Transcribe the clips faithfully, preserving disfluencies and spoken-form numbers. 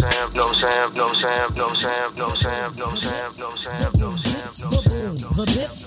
Sam, no Sam, no Sam, no Sam, no Sam, no Sam, no Sam, no Sam, no Sam, no Sam.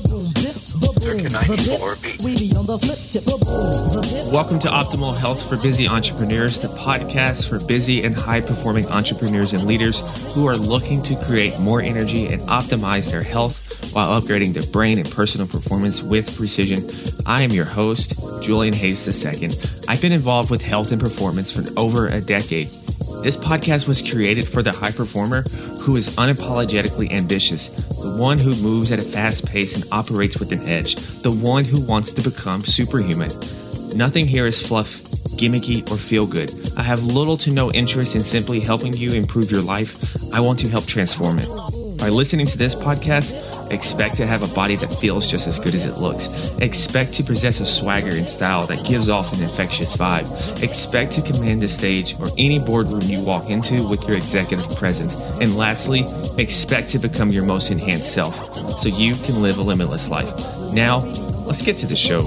Welcome to Optimal Health for Busy Entrepreneurs, the podcast for busy and high-performing entrepreneurs and leaders who are looking to create more energy and optimize their health while upgrading their brain and personal performance with precision. I am your host, Julian Hayes the Second. I've been involved with health and performance for over a decade. This podcast was created for the high performer who is unapologetically ambitious, the one who moves at a fast pace and operates with an edge, the one who wants to become superhuman. Nothing here is fluff, gimmicky, or feel good. I have little to no interest in simply helping you improve your life. I want to help transform it. By listening to this podcast, expect to have a body that feels just as good as it looks. Expect to possess a swagger and style that gives off an infectious vibe. Expect to command the stage or any boardroom you walk into with your executive presence. And lastly, expect to become your most enhanced self so you can live a limitless life. Now, let's get to the show.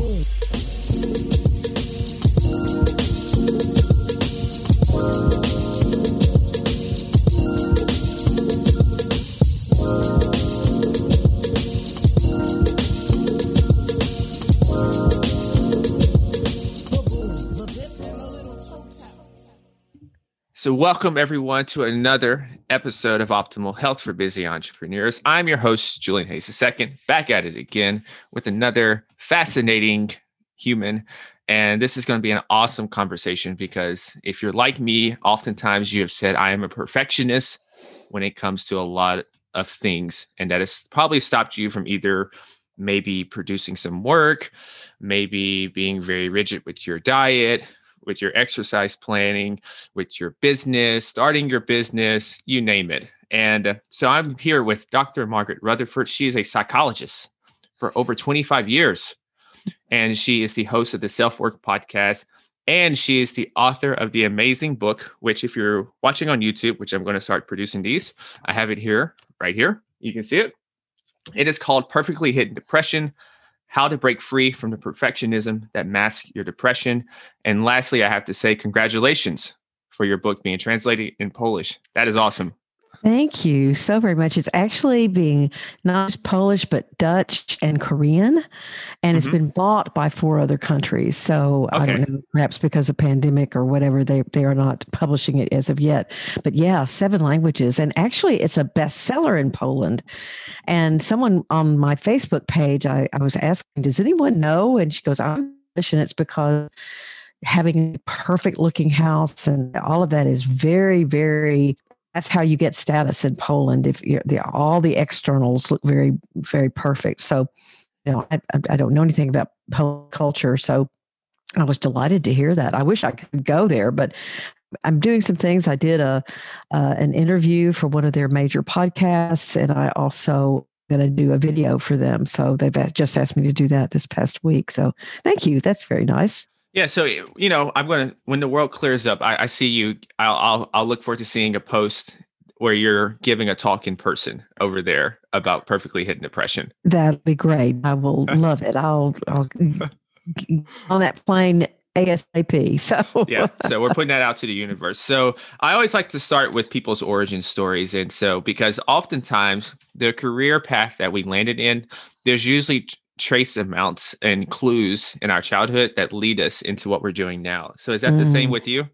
So welcome everyone to another episode of Optimal Health for Busy Entrepreneurs. I'm your host, Julian Hayes the Second, back at it again with another fascinating human. And this is going to be an awesome conversation because if you're like me, oftentimes you have said, I am a perfectionist when it comes to a lot of things. And that has probably stopped you from either maybe producing some work, maybe being very rigid with your diet, with your exercise planning, with your business, starting your business, you name it. And uh, so I'm here with Doctor Margaret Rutherford. She is a psychologist for over twenty-five years, and she is the host of the Self-Work podcast, and she is the author of the amazing book, which if you're watching on YouTube, which I'm going to start producing these, I have it here, right here. You can see it. It is called Perfectly Hidden Depression: How to Break Free from the Perfectionism That Masks Your Depression. And lastly, I have to say congratulations for your book being translated in Polish. That is awesome. Thank you so very much. It's actually being not just Polish, but Dutch and Korean. And mm-hmm. It's been bought by four other countries. So okay. I don't know, perhaps because of pandemic or whatever, they, they are not publishing it as of yet. But yeah, seven languages. And actually, it's a bestseller in Poland. And someone on my Facebook page, I, I was asking, does anyone know? And she goes, I'm Polish, and it's because having a perfect looking house and all of that is very, very... That's how you get status in Poland. If you're, the, all the externals look very, very perfect. So, you know, I, I don't know anything about Polish culture, so I was delighted to hear that. I wish I could go there, but I'm doing some things. I did a uh, an interview for one of their major podcasts, and I also going to do a video for them. So they've just asked me to do that this past week. So thank you. That's very nice. Yeah, so you know, I'm gonna when the world clears up, I, I see you. I'll, I'll I'll look forward to seeing a post where you're giving a talk in person over there about perfectly hidden depression. That'd be great. I will love it. I'll I'll on that plane ASAP. So yeah, so we're putting that out to the universe. So I always like to start with people's origin stories, and so because oftentimes the career path that we landed in, there's usually trace amounts and clues in our childhood that lead us into what we're doing now. So is that mm. the same with you?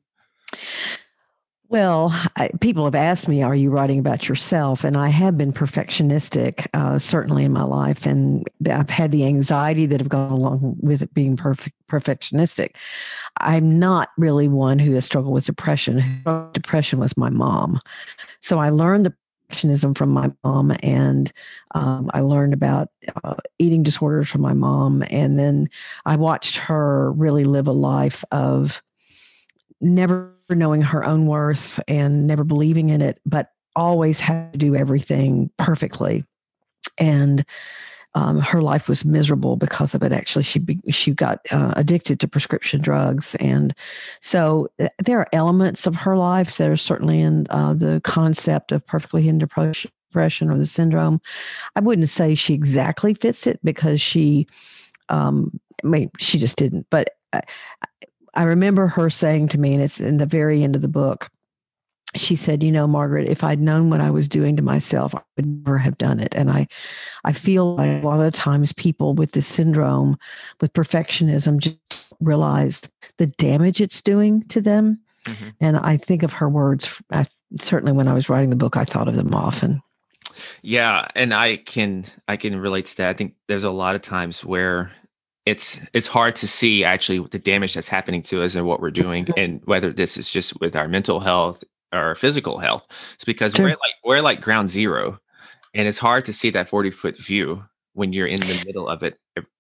Well, I, people have asked me, are you writing about yourself? And I have been perfectionistic, uh, certainly in my life. And I've had the anxiety that have gone along with it being perfect, perfectionistic. I'm not really one who has struggled with depression. Depression was my mom. So I learned the perfectionism from my mom, and um, I learned about uh, eating disorders from my mom. And then I watched her really live a life of never knowing her own worth and never believing in it, but always had to do everything perfectly. And um, her life was miserable because of it. Actually, she be, she got uh, addicted to prescription drugs. And so th- there are elements of her life that are certainly in uh, the concept of perfectly hidden depression or the syndrome. I wouldn't say she exactly fits it because she, um, I mean, she just didn't. But I, I remember her saying to me, and it's in the very end of the book, she said, you know, Margaret, if I'd known what I was doing to myself, I would never have done it. And I, I feel like a lot of times people with this syndrome, with perfectionism, just realize the damage it's doing to them. Mm-hmm. And I think of her words. I, certainly, when I was writing the book, I thought of them often. Yeah, and I can I can relate to that. I think there's a lot of times where it's it's hard to see actually the damage that's happening to us and what we're doing, and whether this is just with our mental health or our physical health. It's because sure. we're like we're like ground zero, and it's hard to see that forty foot view when you're in the middle of it.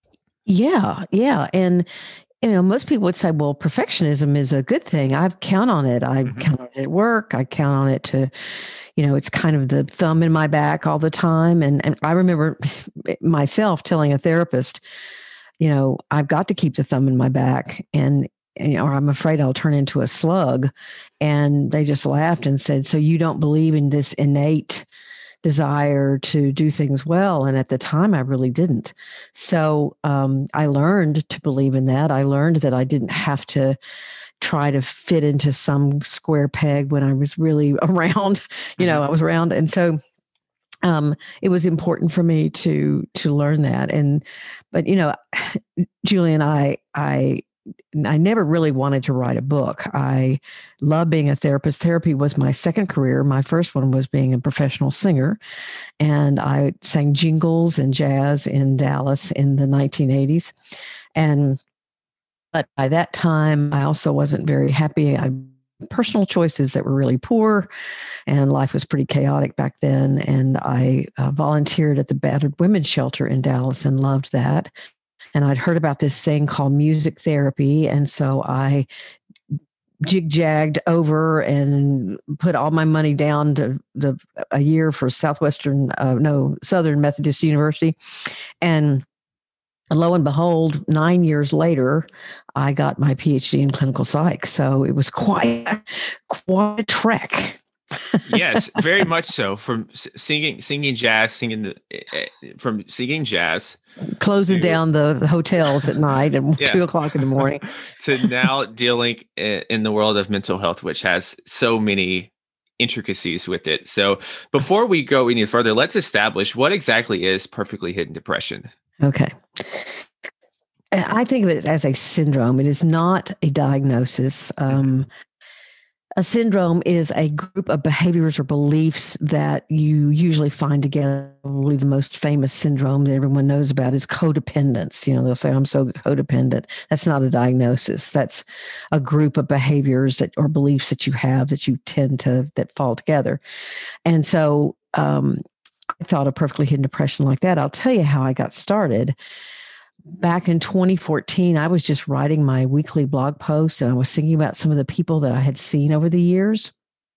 Yeah, yeah, and you know, most people would say, well, perfectionism is a good thing. I count on it. I mm-hmm. count on it at work. I count on it to, you know, it's kind of the thumb in my back all the time. And, and I remember myself telling a therapist, you know, I've got to keep the thumb in my back, and, and or I'm afraid I'll turn into a slug. And they just laughed and said, so you don't believe in this innate desire to do things well? And at the time, I really didn't. So um, I learned to believe in that. I learned that I didn't have to try to fit into some square peg when I was really around, you know, I was around. And so um, it was important for me to, to learn that. And, but, you know, Julie and I, I, I never really wanted to write a book. I love being a therapist. Therapy was my second career. My first one was being a professional singer. And I sang jingles and jazz in Dallas in the nineteen eighties. And, but by that time, I also wasn't very happy. I personal choices that were really poor, and life was pretty chaotic back then. And I uh, volunteered at the battered women's shelter in Dallas and loved that. And I'd heard about this thing called music therapy. And so I jig-jagged over and put all my money down to the a year for Southwestern, uh, no, Southern Methodist University. And lo and behold, nine years later, I got my P H D in clinical psych. So it was quite, quite a trek. Yes, very much so. From singing, singing jazz, singing the, from singing jazz, closing to, down the hotels at night at yeah. two o'clock in the morning, to now dealing in the world of mental health, which has so many intricacies with it. So, before we go any further, let's establish what exactly is perfectly hidden depression. Okay. I think of it as a syndrome. It is not a diagnosis. Um, A syndrome is a group of behaviors or beliefs that you usually find together. Probably the most famous syndrome that everyone knows about is codependence. You know, they'll say, I'm so codependent. That's not a diagnosis. That's a group of behaviors that or beliefs that you have that you tend to, that fall together. And so um, I thought of perfectly hidden depression like that. I'll tell you how I got started. Back in twenty fourteen, I was just writing my weekly blog post, and I was thinking about some of the people that I had seen over the years,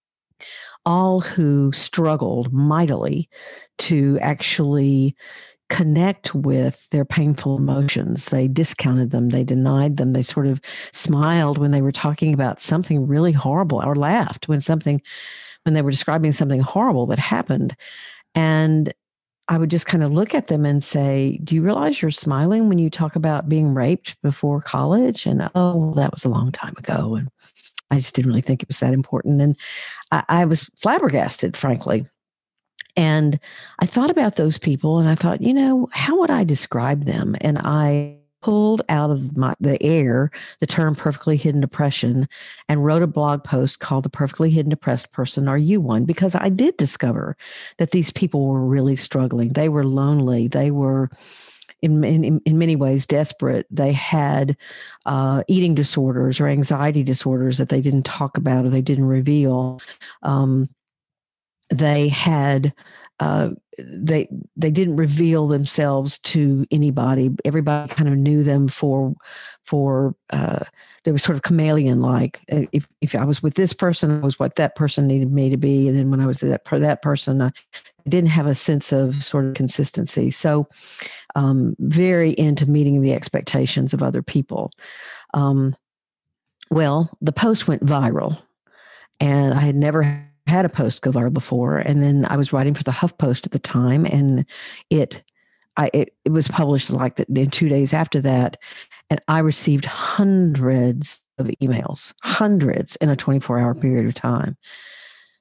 all who struggled mightily to actually connect with their painful emotions. They discounted them. They denied them. They sort of smiled when they were talking about something really horrible, or laughed when something, when they were describing something horrible that happened. And I would just kind of look at them and say, do you realize you're smiling when you talk about being raped before college? And, oh, well, that was a long time ago. And I just didn't really think it was that important. And I, I was flabbergasted, frankly. And I thought about those people, and I thought, you know, how would I describe them? And I pulled out of my, the air the term perfectly hidden depression and wrote a blog post called The Perfectly Hidden Depressed Person, Are You One? Because I did discover that these people were really struggling. They were lonely. They were, in, in, in many ways, desperate. They had uh, eating disorders or anxiety disorders that they didn't talk about or they didn't reveal. Um, they had Uh, they they didn't reveal themselves to anybody. Everybody kind of knew them for for uh, they were sort of chameleon like. If if I was with this person, I was what that person needed me to be, and then when I was that that person, I didn't have a sense of sort of consistency. So um, very into meeting the expectations of other people. Um, well, the post went viral, and I had never had a post go viral before. And then I was writing for the HuffPost at the time, and it, I, it, it was published like the, in two days after that. And I received hundreds of emails, hundreds in a twenty-four hour period of time.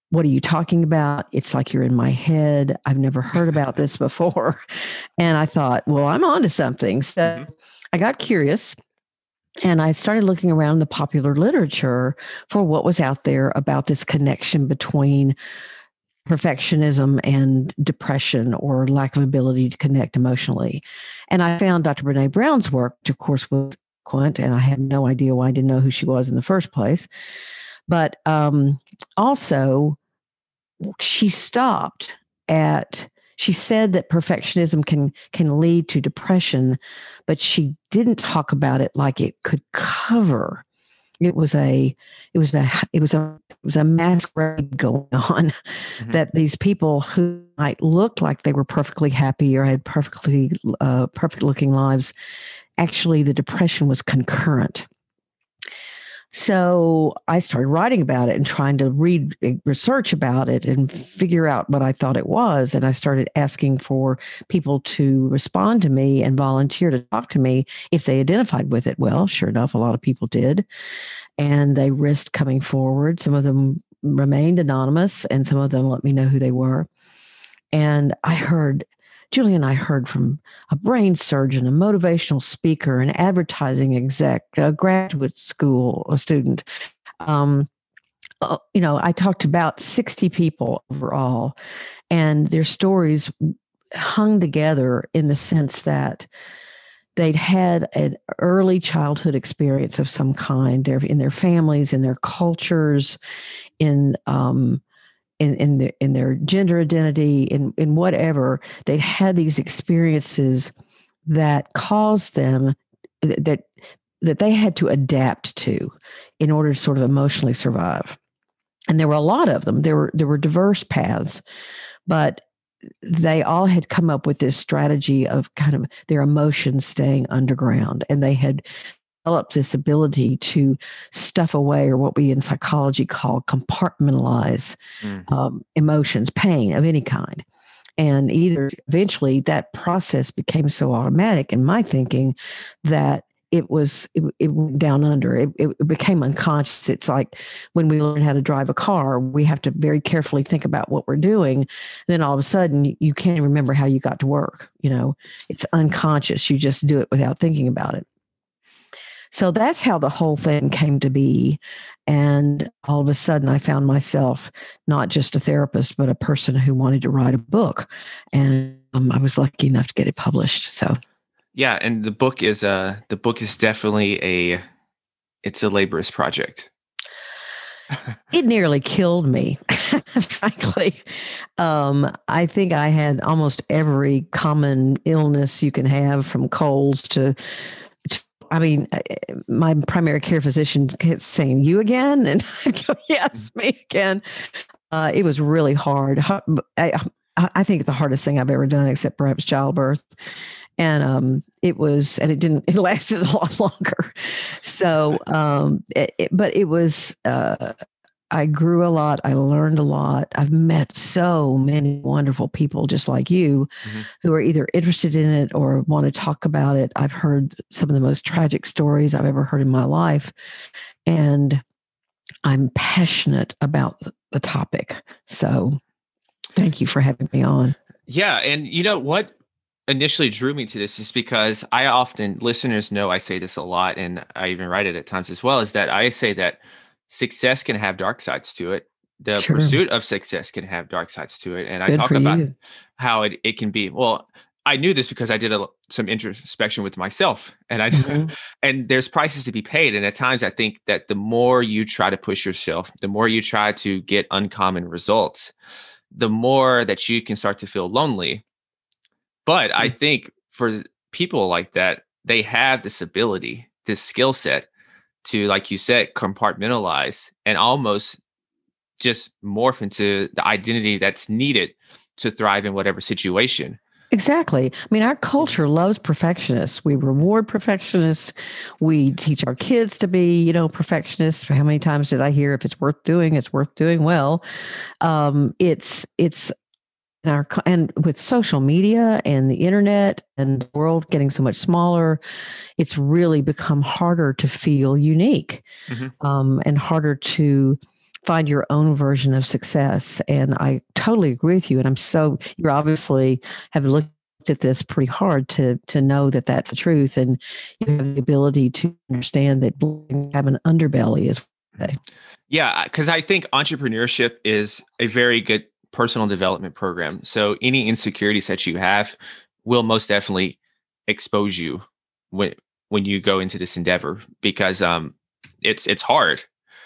what are you talking about? It's like you're in my head. I've never heard about this before. And I thought, well, I'm onto something. So mm-hmm. I got curious and I started looking around the popular literature for what was out there about this connection between perfectionism and depression or lack of ability to connect emotionally. And I found Doctor Brene Brown's work, which of course was eloquent, and I had no idea why I didn't know who she was in the first place. But um, also, she stopped at, she said that perfectionism can can lead to depression, but she didn't talk about it like it could cover. It was a, it was a, it was a, it was a masquerade going on mm-hmm. that these people who might look like they were perfectly happy or had perfectly, uh, perfect looking lives, actually the depression was concurrent. So I started writing about it and trying to read research about it and figure out what I thought it was. And I started asking for people to respond to me and volunteer to talk to me if they identified with it. Well, sure enough, a lot of people did. And they risked coming forward. Some of them remained anonymous and some of them let me know who they were. And I heard Julie and I heard from a brain surgeon, a motivational speaker, an advertising exec, a graduate school a student. Um, uh, you know, I talked to about sixty people overall, and their stories hung together in the sense that they'd had an early childhood experience of some kind in their families, in their cultures, in um, in in their, in their gender identity, in, in whatever, they'd had these experiences that caused them, that that they had to adapt to in order to sort of emotionally survive. And there were a lot of them. There were there were diverse paths, but they all had come up with this strategy of kind of their emotions staying underground, and they had developed this ability to stuff away, or what we in psychology call compartmentalize mm. um, emotions, pain of any kind. And either eventually that process became so automatic in my thinking that it was, it, it went down under, it, it became unconscious. It's like when we learn how to drive a car, we have to very carefully think about what we're doing. And then all of a sudden you, you can't remember how you got to work. You know, it's unconscious. You just do it without thinking about it. So that's how the whole thing came to be. And all of a sudden I found myself not just a therapist, but a person who wanted to write a book. And um, I was lucky enough to get it published. So, yeah. And the book is, uh, the book is definitely a, it's a laborious project. It nearly killed me, frankly. Um, I think I had almost every common illness you can have, from colds to, I mean, my primary care physician kept saying, "You again?" And I'd go, "Yes, me again." Uh, it was really hard. I, I think it's the hardest thing I've ever done, except perhaps childbirth. And um, it was, and it didn't, it lasted a lot longer. So, um, it, it, but it was, uh, I grew a lot. I learned a lot. I've met so many wonderful people just like you mm-hmm. who are either interested in it or want to talk about it. I've heard some of the most tragic stories I've ever heard in my life. And I'm passionate about the topic. So thank you for having me on. Yeah. And you know what initially drew me to this is because I often, listeners know I say this a lot, and I even write it at times as well, is that I say that success can have dark sides to it. The sure. pursuit of success can have dark sides to it. And Good I talk about you. how it, it can be. Well, I knew this because I did a, some introspection with myself, and I mm-hmm. and there's prices to be paid. And at times I think that the more you try to push yourself, the more you try to get uncommon results, the more that you can start to feel lonely. But mm-hmm. I think for people like that, they have this ability, this skill set to, like you said, compartmentalize and almost just morph into the identity that's needed to thrive in whatever situation. Exactly. I mean, our culture loves perfectionists. We reward perfectionists. We teach our kids to be, you know, perfectionists. How many times did I hear, if it's worth doing, it's worth doing well? Um, it's, it's, Our, and with social media and the internet and the world getting so much smaller, it's really become harder to feel unique mm-hmm. um, and harder to find your own version of success. And I totally agree with you. And I'm so, you're obviously have looked at this pretty hard to to know that that's the truth. And you have the ability to understand that have an underbelly as well. Yeah, because I think entrepreneurship is a very good personal development program. So any insecurities that you have will most definitely expose you when when you go into this endeavor, because um it's it's hard.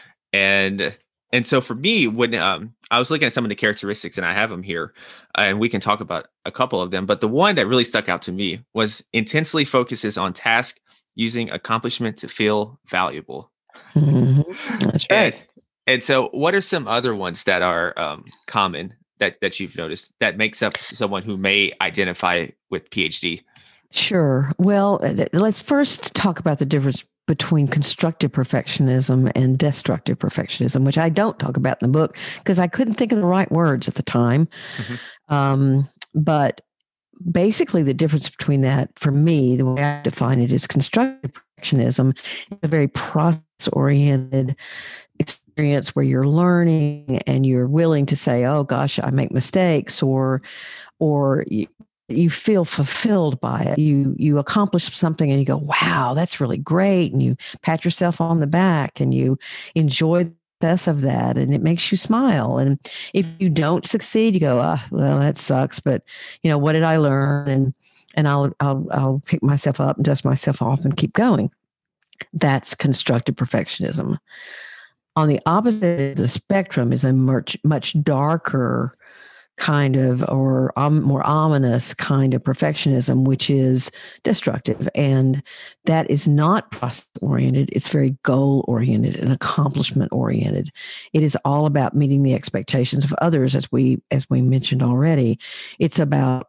And and so for me, when um I was looking at some of the characteristics, and I have them here, and we can talk about a couple of them, but the one that really stuck out to me was intensely focuses on task using accomplishment to feel valuable. Mm-hmm. That's right. And, and so what are some other ones that are um, common that, that you've noticed that makes up someone who may identify with P H D? Sure. Well, let's first talk about the difference between constructive perfectionism and destructive perfectionism, which I don't talk about in the book because I couldn't think of the right words at the time. Mm-hmm. Um, but basically, the difference between that, for me, the way I define it is constructive perfectionism is a very process-oriented experience where you're learning and you're willing to say, "Oh gosh, I make mistakes," or, or you, you feel fulfilled by it. You you accomplish something and you go, "Wow, that's really great," and you pat yourself on the back and you enjoy the success of that, and it makes you smile. And if you don't succeed, you go, "Ah, well, that sucks," but you know, what did I learn? And and I'll I'll I'll pick myself up and dust myself off and keep going. That's constructive perfectionism. On the opposite of the spectrum is a much much darker kind of, or um, more ominous kind of perfectionism, which is destructive. And that is not process oriented. It's very goal oriented and accomplishment oriented. It is all about meeting the expectations of others, as we, as we mentioned already. It's about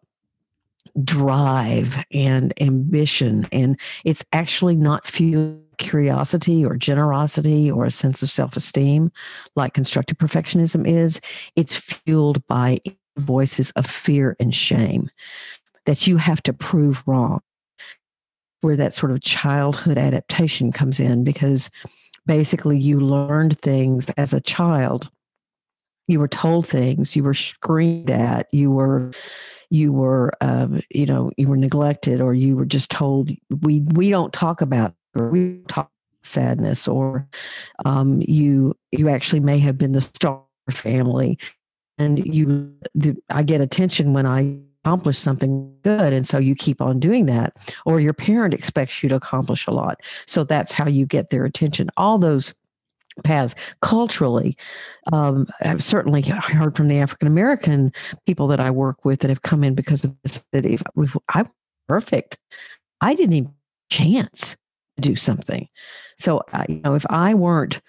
drive and ambition. And it's actually not fueled curiosity or generosity or a sense of self-esteem like constructive perfectionism is. It's fueled by voices of fear and shame that you have to prove wrong, where that sort of childhood adaptation comes in, because basically you learned things as a child. You were told things, you were screamed at, you were you were um, you know, you were neglected, or you were just told, we we don't talk about, or we talk sadness, or um, you you actually may have been the star of your family, and you I get attention when I accomplish something good, and so you keep on doing that, or your parent expects you to accomplish a lot, so that's how you get their attention. All those paths culturally, um, I've certainly heard from the African American people that I work with that have come in because of this, that if I'm perfect, I didn't even chance to do something. So, uh, you know, if I weren't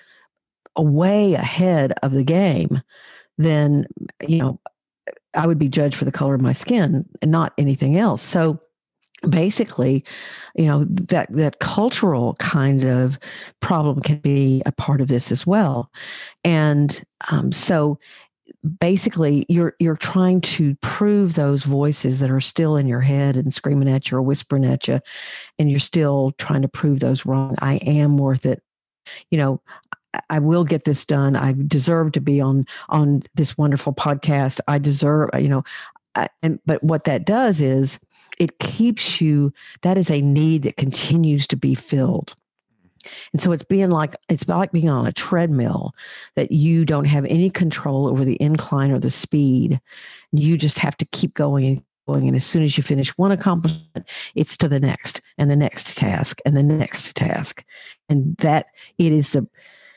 way ahead of the game, then, you know, I would be judged for the color of my skin and not anything else. So basically, you know, that that cultural kind of problem can be a part of this as well. And um, so basically you're you're trying to prove those voices that are still in your head and screaming at you or whispering at you, and you're still trying to prove those wrong. I am worth it. You know, I will get this done. I deserve to be on on this wonderful podcast. I deserve, you know, I, and but what that does is it keeps you, that is a need that continues to be filled. And so it's being like, it's like being on a treadmill that you don't have any control over the incline or the speed. You just have to keep going and going. And as soon as you finish one accomplishment, it's to the next and the next task and the next task. And that it is the,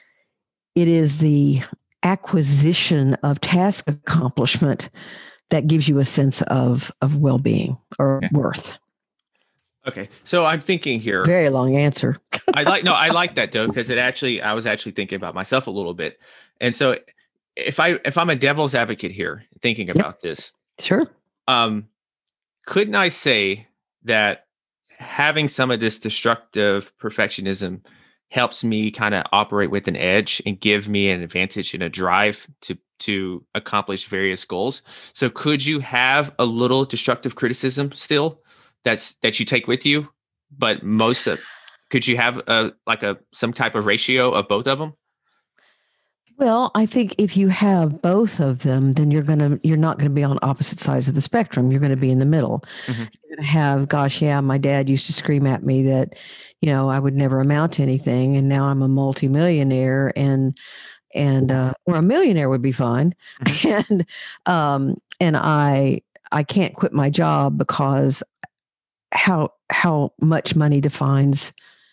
it is the acquisition of task accomplishment that gives you a sense of of well-being or yeah. worth. Okay, so I'm thinking here. Very long answer. I like no, I like that though, because it actually, I was actually thinking about myself a little bit, and so if I if I'm a devil's advocate here, thinking about yep. this, sure. Um, couldn't I say that having some of this destructive perfectionism helps me kind of operate with an edge and give me an advantage and a drive to to accomplish various goals? So could you have a little destructive criticism still that's that you take with you, but most of, could you have a like a some type of ratio of both of them? Well, I think if you have both of them, then you're gonna you're not gonna be on opposite sides of the spectrum. You're gonna be in the middle. Mm-hmm. You're gonna have, gosh, yeah, my dad used to scream at me that, you know, I would never amount to anything, and now I'm a multimillionaire, and and uh, or a millionaire would be fine, Mm-hmm. and um, and I I can't quit my job because how how much money defines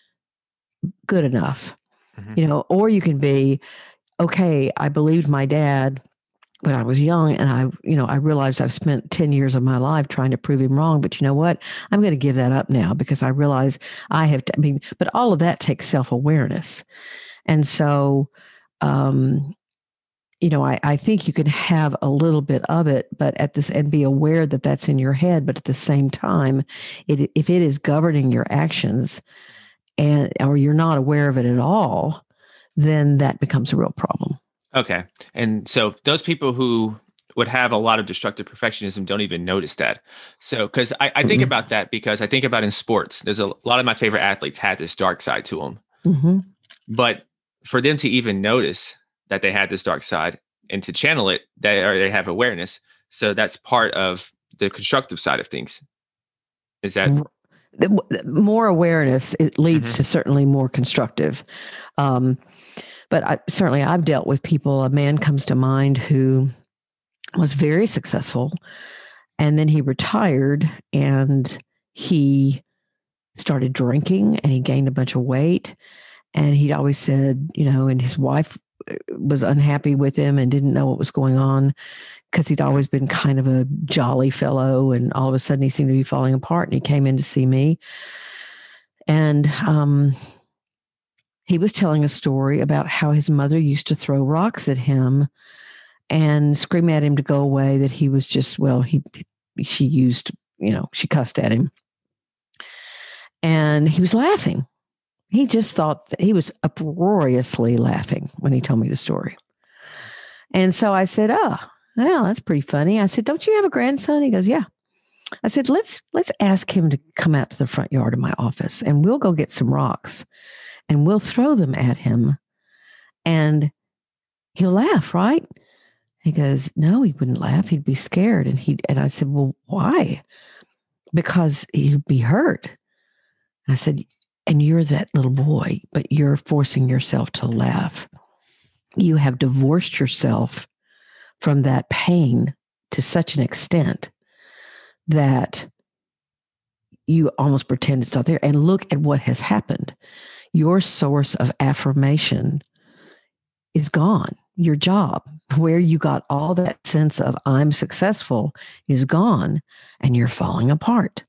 good enough, Mm-hmm. you know, or you can be, okay, I believed my dad when I was young, and I, you know, I realized I've spent ten years of my life trying to prove him wrong, but you know what? I'm going to give that up now because I realize I have to, I mean, but all of that takes self-awareness. And so, um, you know, I, I think you can have a little bit of it, but at this, and be aware that that's in your head, but at the same time, it, if it is governing your actions and, or you're not aware of it at all, then that becomes a real problem. Okay. And so those people who would have a lot of destructive perfectionism don't even notice that. So, because I, I think Mhm. about that because I think about in sports, there's a, a lot of my favorite athletes had this dark side to them. Mm-hmm. But for them to even notice that they had this dark side and to channel it, they or they have awareness. So that's part of the constructive side of things. Is that The, the more awareness, it leads Mhm. to certainly more constructive. Um, but I, certainly, I've dealt with people. A man comes to mind who was very successful, and then he retired, and he started drinking, and he gained a bunch of weight. And he'd always said, you know, and his wife was unhappy with him and didn't know what was going on because he'd always been kind of a jolly fellow. And all of a sudden he seemed to be falling apart. And he came in to see me. And um, he was telling a story about how his mother used to throw rocks at him and scream at him to go away, that he was just, well, he, she used, you know, she cussed at him. And he was laughing. He just thought that he was uproariously laughing when he told me the story. And so I said, oh, well, that's pretty funny. I said, don't you have a grandson? He goes, yeah. I said, let's let's ask him to come out to the front yard of my office, and we'll go get some rocks and we'll throw them at him, and he'll laugh, right? He goes, no, he wouldn't laugh. He'd be scared. And he and I said, well, why? Because he'd be hurt. And I said, and you're that little boy, but you're forcing yourself to laugh. You have divorced yourself from that pain to such an extent that you almost pretend it's not there. And look at what has happened. Your source of affirmation is gone. Your job, where you got all that sense of I'm successful, is gone, and you're falling apart.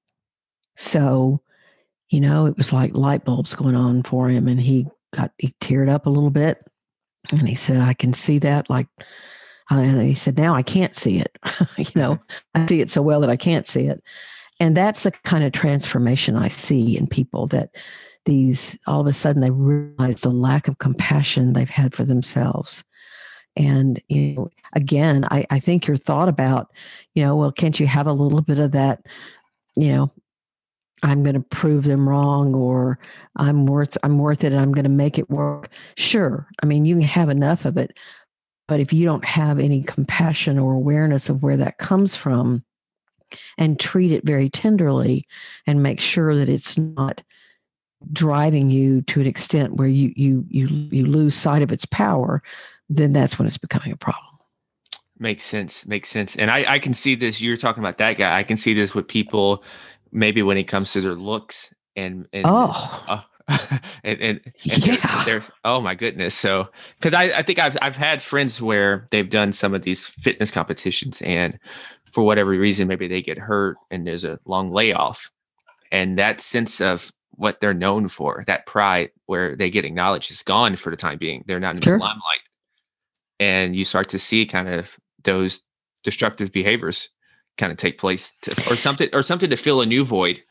So, you know, it was like light bulbs going on for him, and he got, he teared up a little bit, and he said, I can see that. Like, uh, and he said, now I can't see it. you know, I see it so well that I can't see it. And that's the kind of transformation I see in people, that these, all of a sudden they realize the lack of compassion they've had for themselves. And, you know, again, I, I think your thought about, you know, well, can't you have a little bit of that, you know, I'm going to prove them wrong, or I'm worth, I'm worth it, and I'm going to make it work. Sure. I mean, you can have enough of it, but if you don't have any compassion or awareness of where that comes from, and treat it very tenderly and make sure that it's not driving you to an extent where you you you you lose sight of its power, then that's when it's becoming a problem. Makes sense. Makes sense. And I, I can see this. You're talking about that guy. I can see this with people, maybe when it comes to their looks and and Oh, uh, and and, and yeah. they're, they're oh my goodness. So because I, I think I've I've had friends where they've done some of these fitness competitions, and for whatever reason, maybe they get hurt and there's a long layoff, and that sense of what they're known for, that pride where they get acknowledged, is gone for the time being. They're not in Sure. the limelight, and you start to see kind of those destructive behaviors kind of take place, to, or something, or something to fill a new void.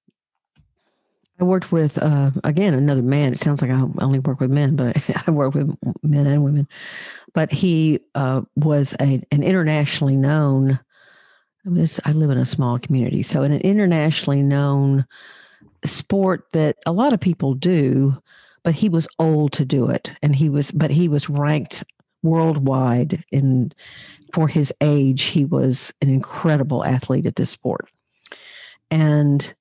I worked with, uh, again, another man. It sounds like I only work with men, but I work with men and women. But he uh, was a, an internationally known, I, mean, I live in a small community, so in an internationally known sport that a lot of people do, but he was old to do it. And he was, but he was ranked worldwide in, for his age, he was an incredible athlete at this sport. And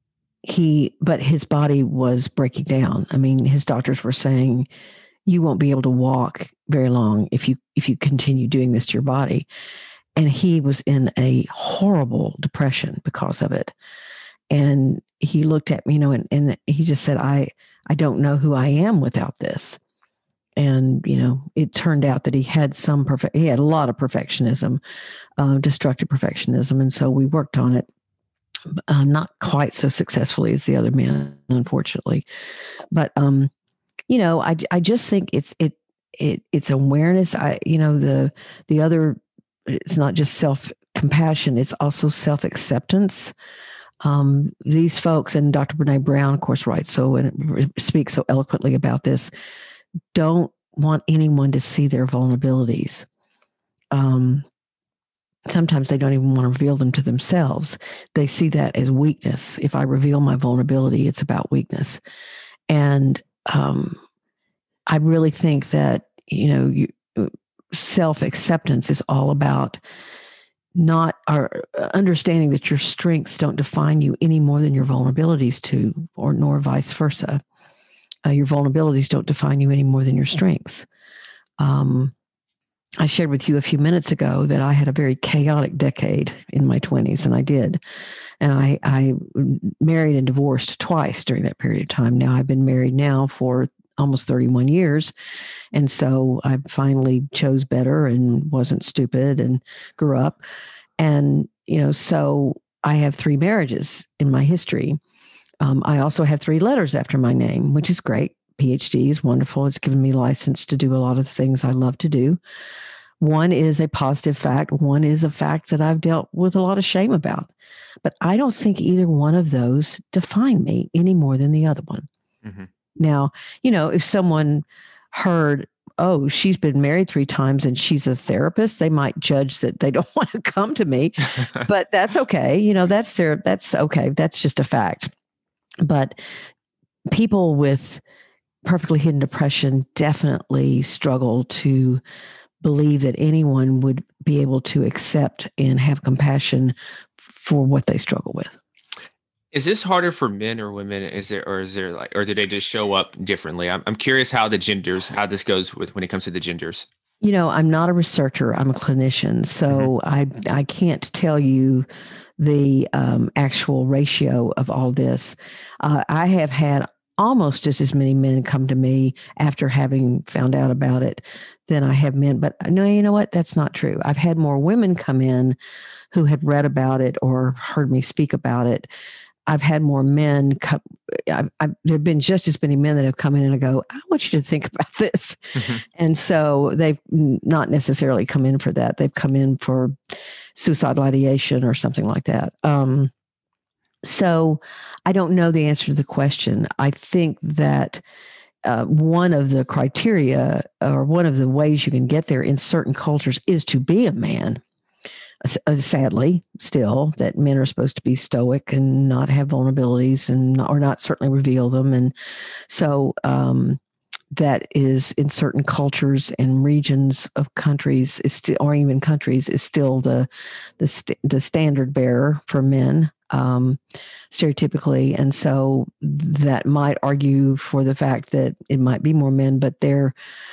he, but his body was breaking down. I mean, his doctors were saying, you won't be able to walk very long if you, if you continue doing this to your body. And he was in a horrible depression because of it. And he looked at me, you know, and, and he just said, I, I don't know who I am without this. And, you know, it turned out that he had some perfect, he had a lot of perfectionism, uh, destructive perfectionism. And so we worked on it, uh, not quite so successfully as the other men, unfortunately. But, um, you know, I, I just think it's, it, it, it's awareness. I, you know, the, the other, it's not just self-compassion, it's also self-acceptance. Um, these folks, and Doctor Brene Brown, of course, writes so and speaks so eloquently about this, don't want anyone to see their vulnerabilities. Um, sometimes they don't even want to reveal them to themselves. They see that as weakness. If I reveal my vulnerability, it's about weakness. And um, I really think that, you know, you, self-acceptance is all about not our understanding that your strengths don't define you any more than your vulnerabilities do, or nor vice versa. Uh, your vulnerabilities don't define you any more than your strengths. Um, I shared with you a few minutes ago that I had a very chaotic decade in my twenties, and I did. And I, I married and divorced twice during that period of time. Now I've been married now for almost thirty-one years. And so I finally chose better and wasn't stupid and grew up. And, you know, so I have three marriages in my history. Um, I also have three letters after my name, which is great. P H D is wonderful. It's given me license to do a lot of the things I love to do. One is a positive fact. One is a fact that I've dealt with a lot of shame about. But I don't think either one of those define me any more than the other one. Mm-hmm. Now, you know, if someone heard, oh, she's been married three times and she's a therapist, they might judge that they don't want to come to me, but that's okay. You know, that's their, that's okay. That's just a fact. But people with perfectly hidden depression definitely struggle to believe that anyone would be able to accept and have compassion for what they struggle with. Is this harder for men or women? Is there, or is there like, or do they just show up differently? I'm I'm curious how the genders, how this goes with when it comes to the genders. You know, I'm not a researcher. I'm a clinician, so mm-hmm. I I can't tell you the um, actual ratio of all this. Uh, I have had almost just as many men come to me after having found out about it than I have men. But no, you know what? That's not true. I've had more women come in who had read about it or heard me speak about it. I've had more men come. I've, I've, there have been just as many men that have come in and go, I want you to think about this. Mm-hmm. And so they've not necessarily come in for that. They've come in for suicidal ideation or something like that. Um, so I don't know the answer to the question. I think that uh, one of the criteria or one of the ways you can get there in certain cultures is to be a man. Sadly, still, that men are supposed to be stoic and not have vulnerabilities and not, or not certainly reveal them. And so um, that is in certain cultures and regions of countries, is still, or even countries, is still the the, st- the standard bearer for men, um, stereotypically. And so that might argue for the fact that it might be more men, but they're,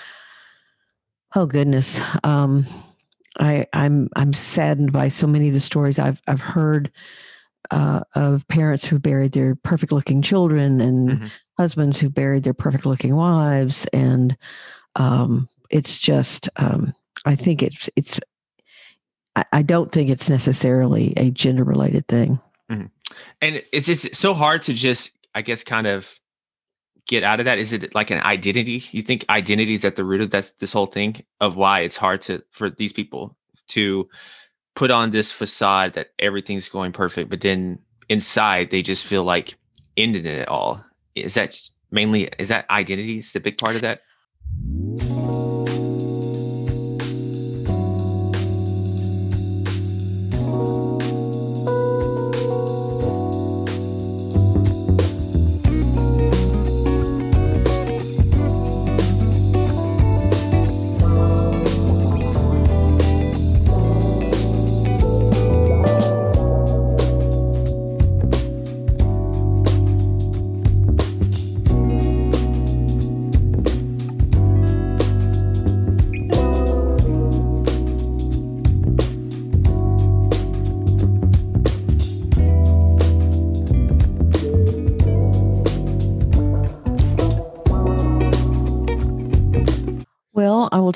oh goodness, um, I, I'm I'm saddened by so many of the stories I've I've heard uh, of parents who buried their perfect looking children and mm-hmm. husbands who buried their perfect looking wives, and um, it's just um, I think it's it's I, I don't think it's necessarily a gender related thing. Mm-hmm. And it's it's so hard to just, I guess, kind of get out of that. Is it like an identity? You think identity is at the root of that's this whole thing of why it's hard to for these people to put on this facade that everything's going perfect, but then inside they just feel like ending it all. Is that mainly, is that identity is the big part of that?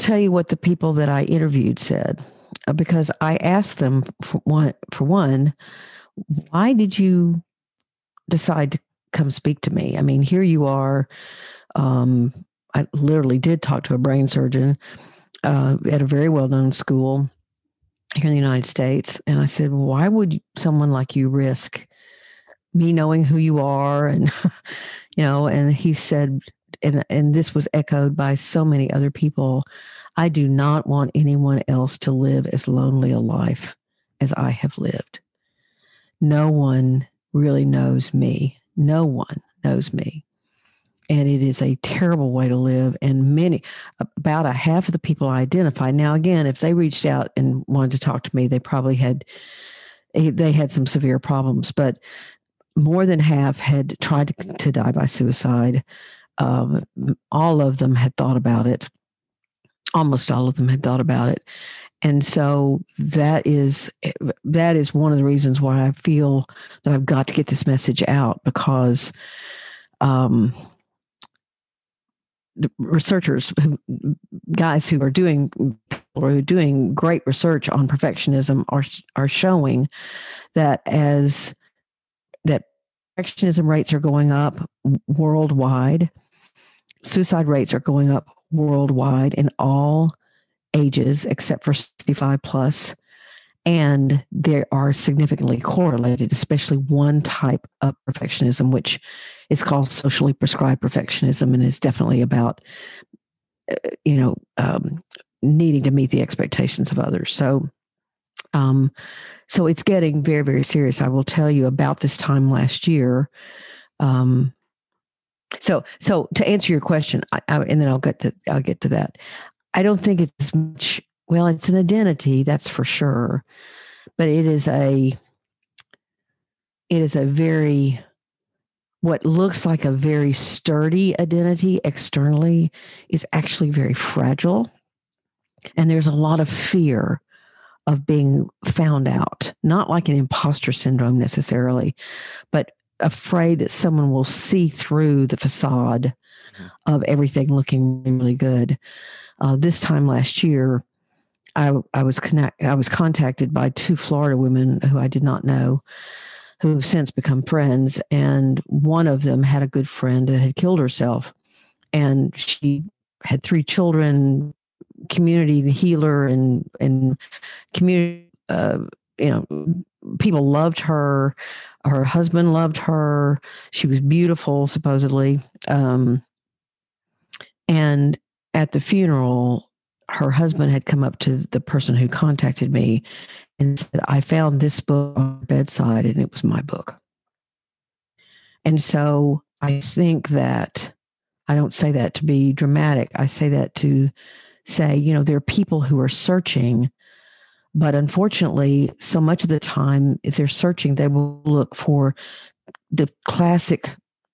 tell you what the people that I interviewed said, uh, because I asked them for one, for one, why did you decide to come speak to me? I mean, here you are. Um, I literally did talk to a brain surgeon uh, at a very well-known school here in the United States. And I said, why would someone like you risk me knowing who you are? And, you know, and he said, and, and this was echoed by so many other people, I do not want anyone else to live as lonely a life as I have lived. No one really knows me. No one knows me. And it is a terrible way to live. And many, about a half of the people I identified. Now, again, if they reached out and wanted to talk to me, they probably had, they had some severe problems, but more than half had tried to, to die by suicide. Um, all of them had thought about it. Almost all of them had thought about it. And so that is, that is one of the reasons why I feel that I've got to get this message out, because, um, the researchers, who, guys who are doing or who are doing great research on perfectionism, are are showing that as that perfectionism rates are going up worldwide, suicide rates are going up worldwide in all ages except for sixty-five plus, and they are significantly correlated, especially one type of perfectionism, which is called socially prescribed perfectionism, and is definitely about, you know, um, needing to meet the expectations of others. So, um, so it's getting very, very serious. I will tell you, about this time last year. Um, so, so to answer your question, I, I, and then I'll get to I'll get to that. I don't think it's much. Well, it's an identity, that's for sure, but it is a. It is a very. What looks like a very sturdy identity externally is actually very fragile. And there's a lot of fear of being found out, not like an imposter syndrome necessarily, but afraid that someone will see through the facade of everything looking really good. Uh, this time last year, I, I was connect, I was contacted by two Florida women who I did not know, who have since become friends. And one of them had a good friend that had killed herself. And she had three children, community healer, and, and community, uh, you know, people loved her. Her husband loved her. She was beautiful, supposedly. Um, and at the funeral, her husband had come up to the person who contacted me and said, I found this book on her bedside, and it was my book. And so I think that, I don't say that to be dramatic. I say that to say, you know, there are people who are searching, but unfortunately, so much of the time, if they're searching, they will look for the classic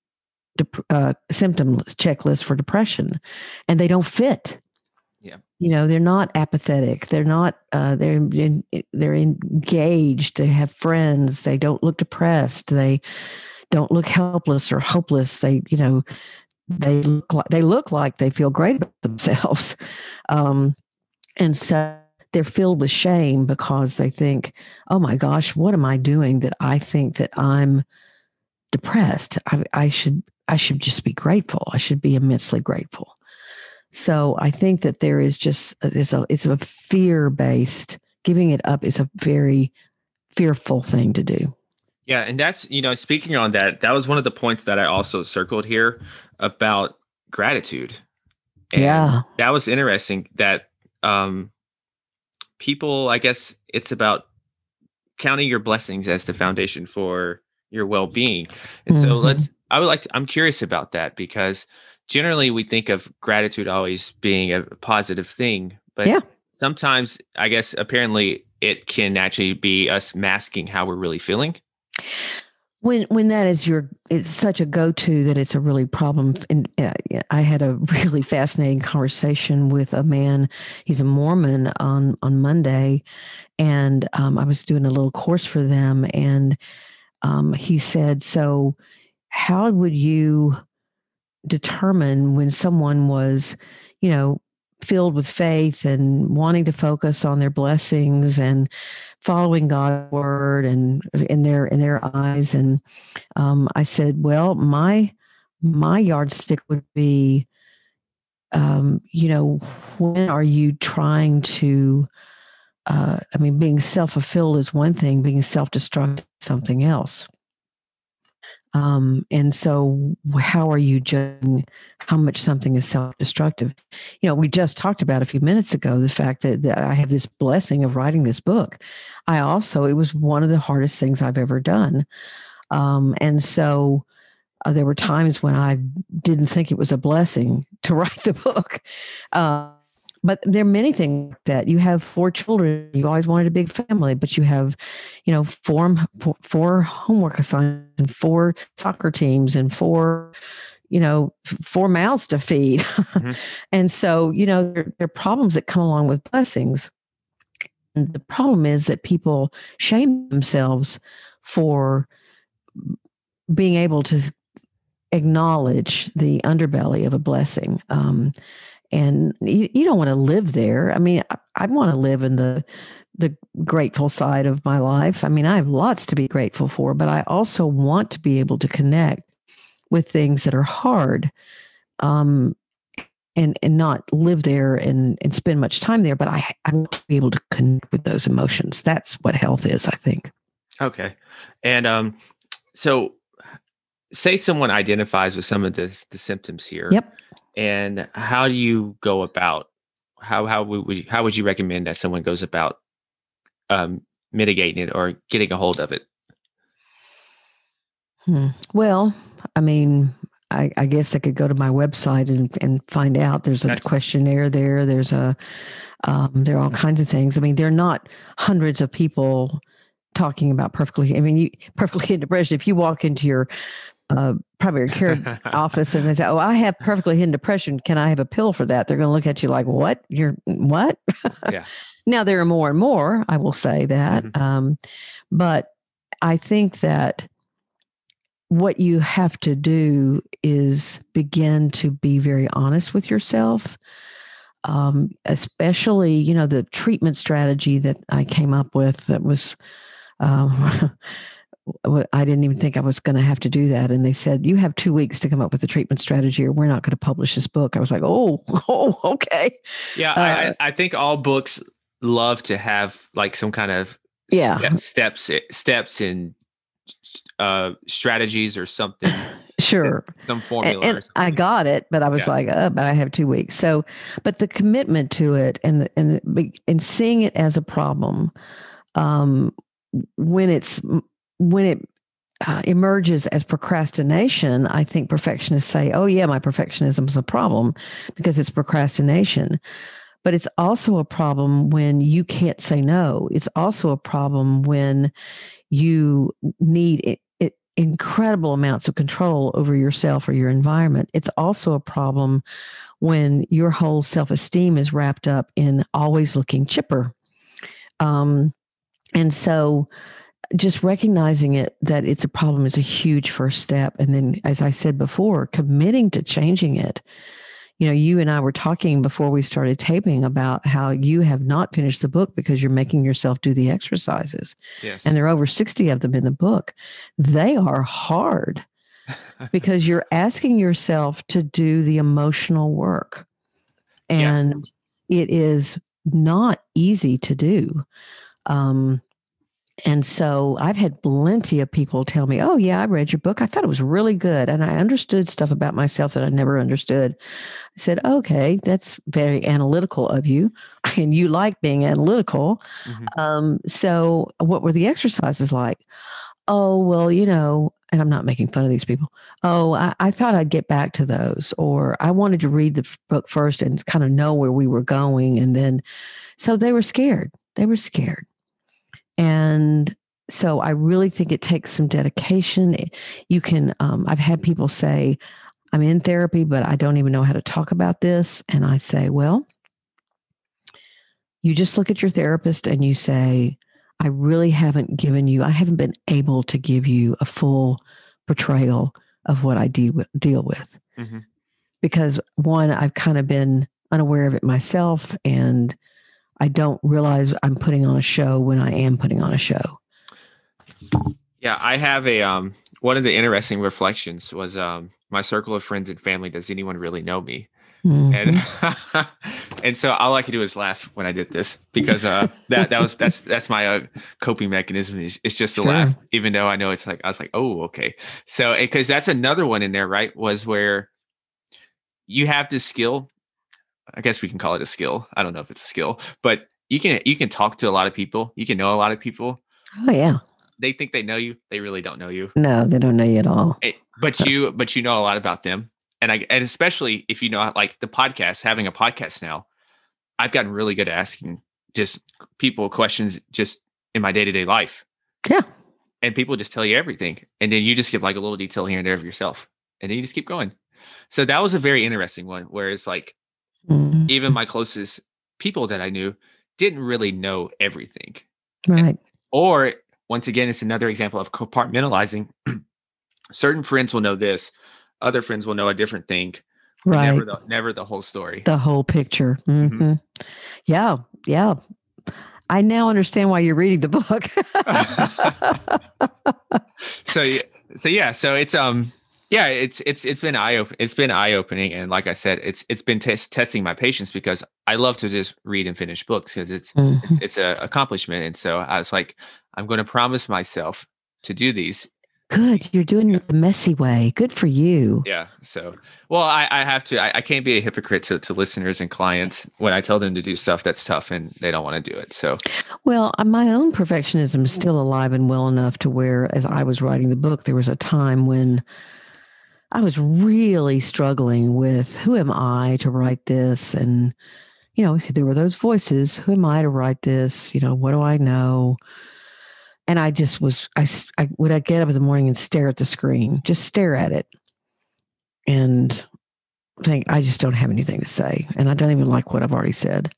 uh, symptom checklist for depression, and they don't fit. Yeah. You know, they're not apathetic. They're not, uh, they're, in, they're engaged. They have friends. They don't look depressed. They don't look helpless or hopeless. They, you know, they look like, they look like they feel great about themselves. Um, and so they're filled with shame because they think, oh my gosh, what am I doing that I think that I'm depressed? I, I should, I should just be grateful. I should be immensely grateful. So I think that there is just, there's a, it's a fear-based, giving it up is a very fearful thing to do. Yeah. And that's, you know, speaking on that, that was one of the points that I also circled here about gratitude. And yeah. That was interesting that um, people, I guess it's about counting your blessings as the foundation for your well-being. And mm-hmm. so let's, I would like to, I'm curious about that, because generally we think of gratitude always being a positive thing, but yeah. sometimes I guess apparently it can actually be us masking how we're really feeling. When when that is your, it's such a go-to that it's a really problem. And uh, I had a really fascinating conversation with a man. He's a Mormon on on Monday, and um, I was doing a little course for them, and um, he said, "So, how would you determine when someone was, you know, filled with faith and wanting to focus on their blessings and following God's word and in their in their eyes. And um, I said, well, my my yardstick would be, um, you know, when are you trying to? Uh, I mean, being self-fulfilled is one thing; being self-destructive is something else. Um, and so, how are you judging how much something is self-destructive? You know, we just talked about a few minutes ago the fact that, that I have this blessing of writing this book. I also, it was one of the hardest things I've ever done. Um, and so uh, there were times when I didn't think it was a blessing to write the book. Uh, But there are many things that you have four children. You always wanted a big family, but you have, you know, four, four homework assignments and four soccer teams and four, you know, four mouths to feed. Mm-hmm. And so, you know, there, there are problems that come along with blessings. And the problem is that people shame themselves for being able to acknowledge the underbelly of a blessing. Um, And you, you don't want to live there. I mean, I, I want to live in the the grateful side of my life. I mean, I have lots to be grateful for, but I also want to be able to connect with things that are hard, um, and and not live there and and spend much time there. But I I want to be able to connect with those emotions. That's what health is, I think. Okay, and um, so say someone identifies with some of the the symptoms here. Yep. And how do you go about how how would you, how would you recommend that someone goes about um, mitigating it or getting a hold of it? Hmm. Well, I mean, I, I guess they could go to my website and, and find out. There's a That's, questionnaire there. There's a um, there are all kinds of things. I mean, there are not hundreds of people talking about perfectly. I mean, you perfectly hidden depression. If you walk into your uh, primary care office and they say, "Oh, I have perfectly hidden depression. Can I have a pill for that?" They're going to look at you like, "What? You're what?" Yeah. Now there are more and more. I will say that, mm-hmm. um, but I think that what you have to do is begin to be very honest with yourself. Um, especially, you know, the treatment strategy that I came up with that was. Um, I didn't even think I was going to have to do that. And they said, you have two weeks to come up with a treatment strategy or we're not going to publish this book. I was like, oh, oh, okay. Yeah. Uh, I, I think all books love to have like some kind of yeah. step, steps, steps in uh, strategies or something. Sure. Some formula. And, and I got it, but I was yeah. like, oh, but I have two weeks. So, but the commitment to it and, and, and seeing it as a problem, um, when it's, when it uh, emerges as procrastination, I think perfectionists say, oh yeah, my perfectionism is a problem because it's procrastination. But it's also a problem when you can't say no. It's also a problem when you need it, it, incredible amounts of control over yourself or your environment. It's also a problem when your whole self-esteem is wrapped up in always looking chipper. Um, and so just recognizing it, that it's a problem is a huge first step. And then, as I said before, committing to changing it. You know, you and I were talking before we started taping about how you have not finished the book because you're making yourself do the exercises. Yes. And there are over sixty of them in the book. They are hard because you're asking yourself to do the emotional work. And yeah. it is not easy to do. Um, And so I've had plenty of people tell me, oh, yeah, I read your book. I thought it was really good. And I understood stuff about myself that I never understood. I said, okay, that's very analytical of you. And you like being analytical. Mm-hmm. Um, so what were the exercises like? Oh, well, you know, and I'm not making fun of these people. Oh, I, I thought I'd get back to those. Or I wanted to read the book first and kind of know where we were going. And then, so they were scared. They were scared. And so I really think it takes some dedication. You can, um, I've had people say, I'm in therapy, but I don't even know how to talk about this. And I say, well, you just look at your therapist and you say, I really haven't given you, I haven't been able to give you a full portrayal of what I deal with. Deal with. Mm-hmm. Because one, I've kind of been unaware of it myself, and I don't realize I'm putting on a show when I am putting on a show. Yeah, I have a um one of the interesting reflections was um my circle of friends and family, does anyone really know me? Mm-hmm. And and so all I could do is laugh when I did this, because uh that that was that's that's my uh, coping mechanism is it's just to sure. laugh, even though I know it's like I was like, oh, okay. So because that's another one in there, right? Was where you have this skill. I guess we can call it a skill. I don't know if it's a skill, but you can you can talk to a lot of people. You can know a lot of people. Oh yeah. They think they know you. They really don't know you. No, they don't know you at all. It, but you but you know a lot about them. And I and especially if you know, like the podcast, having a podcast now, I've gotten really good at asking just people questions just in my day-to-day life. Yeah. And people just tell you everything. And then you just give like a little detail here and there of yourself. And then you just keep going. So that was a very interesting one, where it's like, mm-hmm. even my closest people that I knew didn't really know everything. Right. And, or once again, it's another example of compartmentalizing. Certain friends will know this. Other friends will know a different thing. Right. Never the, never the whole story. The whole picture. Mm-hmm. Mm-hmm. Yeah. Yeah. I now understand why you're reading the book. so, so yeah, so it's, um, yeah, it's, it's, it's been eye open. It's been eye opening. And like I said, it's, it's been t- testing my patience, because I love to just read and finish books, because it's, mm-hmm. it's, it's a accomplishment. And so I was like, I'm going to promise myself to do these. Good. You're doing it the messy way. Good for you. Yeah. So, well, I, I have to, I, I can't be a hypocrite to, to listeners and clients when I tell them to do stuff that's tough and they don't want to do it. So, well, my own perfectionism is still alive and well enough to where, as I was writing the book, there was a time when I was really struggling with, who am I to write this? And, you know, there were those voices. Who am I to write this? You know, what do I know? And I just was, I, I would I get up in the morning and stare at the screen, just stare at it and think, I just don't have anything to say. And I don't even like what I've already said.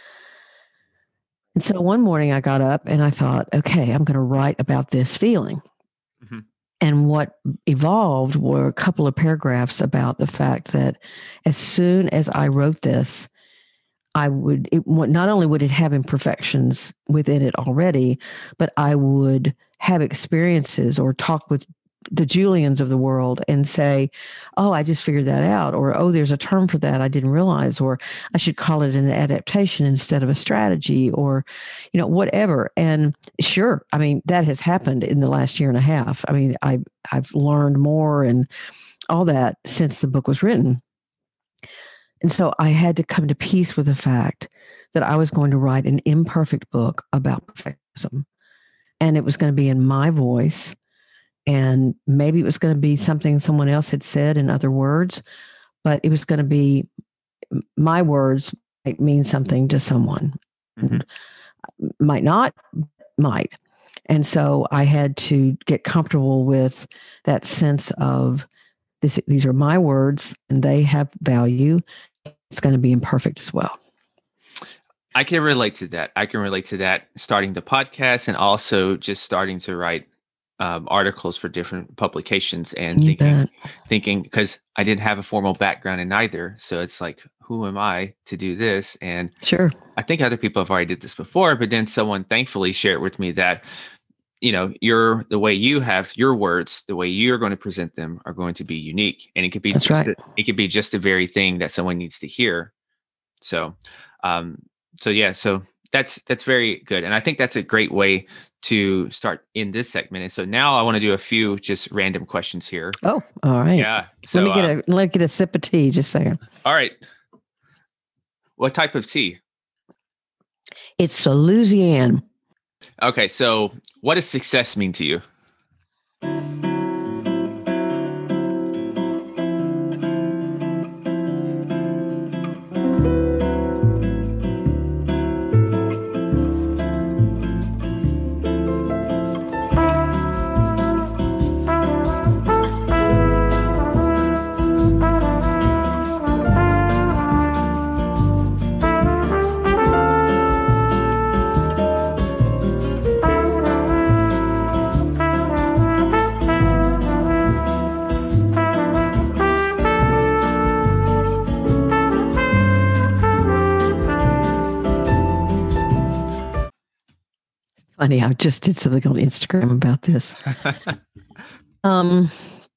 And so one morning I got up and I thought, okay, I'm going to write about this feeling. Mm-hmm. And what evolved were a couple of paragraphs about the fact that as soon as I wrote this, I would, it, not only would it have imperfections within it already, but I would have experiences or talk with the Julians of the world and say, oh, I just figured that out. Or, oh, there's a term for that I didn't realize. Or I should call it an adaptation instead of a strategy, or, you know, whatever. And sure, I mean, that has happened in the last year and a half. I mean, I, I've learned more and all that since the book was written. And so I had to come to peace with the fact that I was going to write an imperfect book about perfectionism. And it was going to be in my voice. And maybe it was going to be something someone else had said in other words, but it was going to be my words might mean something to someone. Mm-hmm. Might not, might. And so I had to get comfortable with that sense of this, these are my words and they have value. It's going to be imperfect as well. I can relate to that. I can relate to that starting the podcast and also just starting to write um, articles for different publications and you thinking, bet. thinking, because I didn't have a formal background in either. So it's like, who am I to do this? And sure, I think other people have already did this before, but then someone thankfully shared with me that, you know, your the way you have your words, the way you're going to present them are going to be unique. And it could be That's just right. a, it could be just the very thing that someone needs to hear. So um, so yeah, so that's that's very good. And I think that's a great way to start in this segment. And so now I want to do a few just random questions here. Oh, all right. Yeah. So let me get uh, a let me get a sip of tea, just a second. All right. What type of tea? It's a Louisiana. Okay, so what does success mean to you? Funny, I just did something on Instagram about this. um,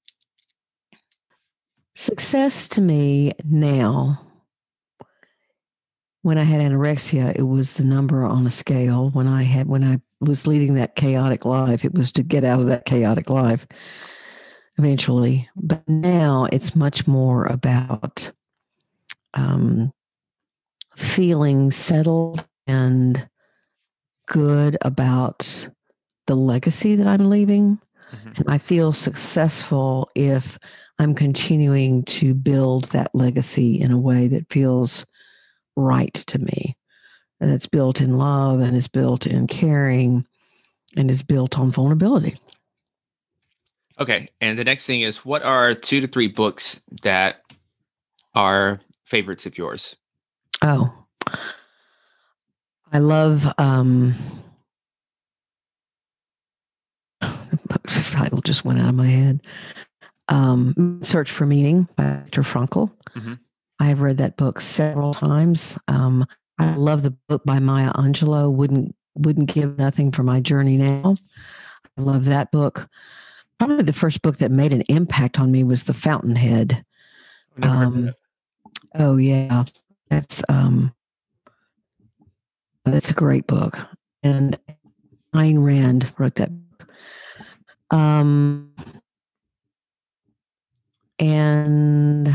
success to me now, when I had anorexia, it was the number on a scale. When I had, when I was leading that chaotic life, it was to get out of that chaotic life eventually. But now it's much more about um, feeling settled and good about the legacy that I'm leaving. Mm-hmm. And I feel successful if I'm continuing to build that legacy in a way that feels right to me. And it's built in love and is built in caring and is built on vulnerability. Okay. And the next thing is, what are two to three books that are favorites of yours? Oh, I love, um, the title just went out of my head. Um, Search for Meaning by Viktor Frankl. Mm-hmm. I have read that book several times. Um, I love the book by Maya Angelou, Wouldn't Wouldn't Give Nothing for My Journey Now. I love that book. Probably the first book that made an impact on me was The Fountainhead. Never um, heard of it. Oh yeah, that's um, that's a great book. And Ayn Rand wrote that book. Um, and